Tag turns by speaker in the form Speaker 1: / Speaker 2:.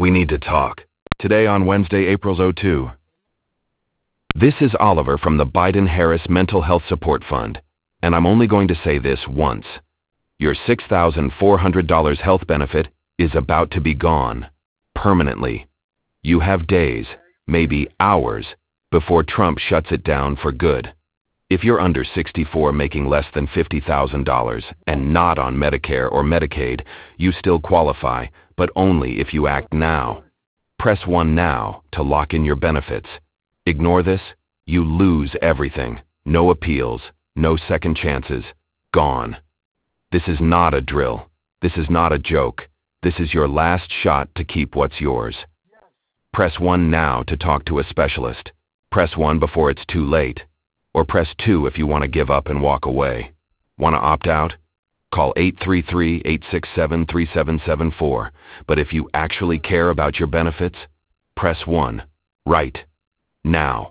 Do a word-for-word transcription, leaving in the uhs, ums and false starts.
Speaker 1: We need to talk. Today on Wednesday, April second. This is Oliver from the Biden-Harris Mental Health Support Fund, and I'm only going to say this once. Your six thousand four hundred dollars health benefit is about to be gone, permanently. You have days, maybe hours, before Trump shuts it down for good. If you're under sixty-four making less than fifty thousand dollars and not on Medicare or Medicaid, you still qualify, but only if you act now. Press one now to lock in your benefits. Ignore this, you lose everything. No appeals, no second chances, gone. This is not a drill. This is not a joke. This is your last shot to keep what's yours. Press one now to talk to a specialist. Press one before it's too late. Or press two if you want to give up and walk away. Want to opt out? Call eight three three, eight six seven, three seven seven four. But if you actually care about your benefits, press one. Right now.